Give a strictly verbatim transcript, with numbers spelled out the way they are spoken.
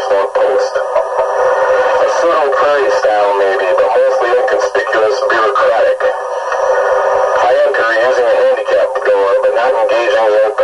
North Post. A pseudo-prairie style maybe, but mostly inconspicuous, bureaucratic. I enter using a handicap door, but not engaging the